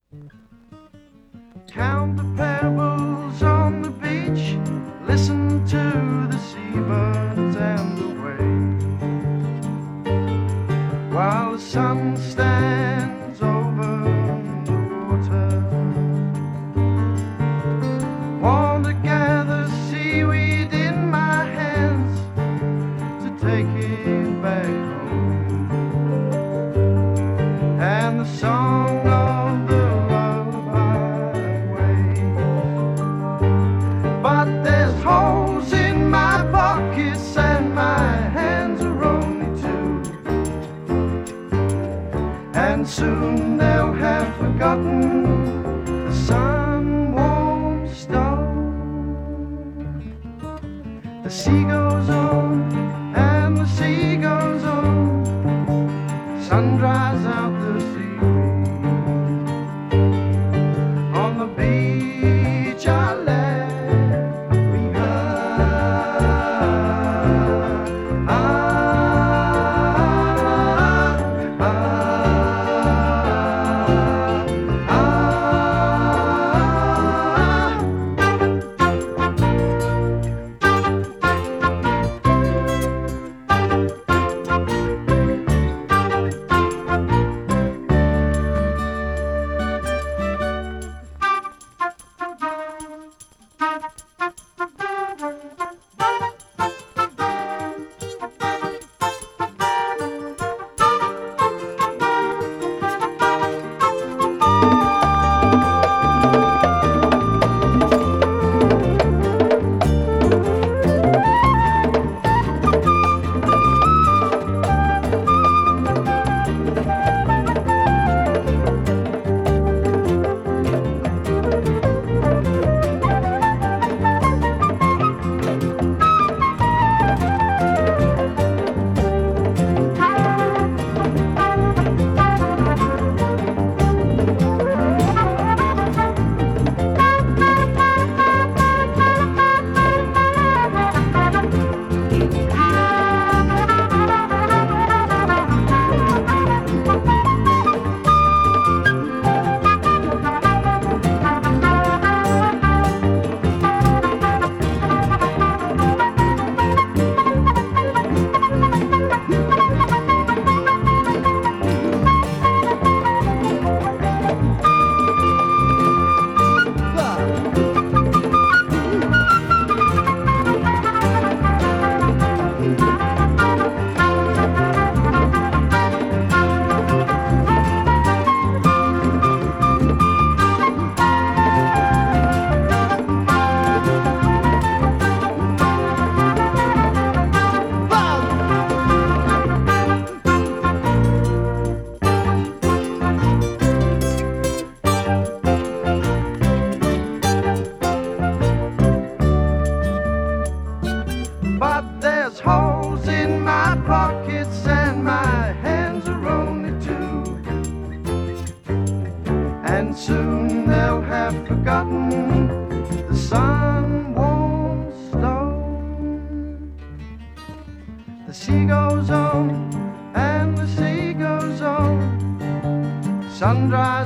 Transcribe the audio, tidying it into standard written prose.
Count the pebbles on the beach, listen to the seabirds and the waves, while the sun stands over the water. Want to gather seaweed in my hands to take it back home, and the song of the but there's holes in my pockets and my hands are only two, and soon they'll have forgotten the sun-warmed stone. The sea goes on and the sea goes on, sun dries out the seaweed. On the beach I lay but there's holes in my pockets and my hands are only two, and soon they'll have forgotten the sun-warmed stone. The sea goes on and the sea goes on, sun dries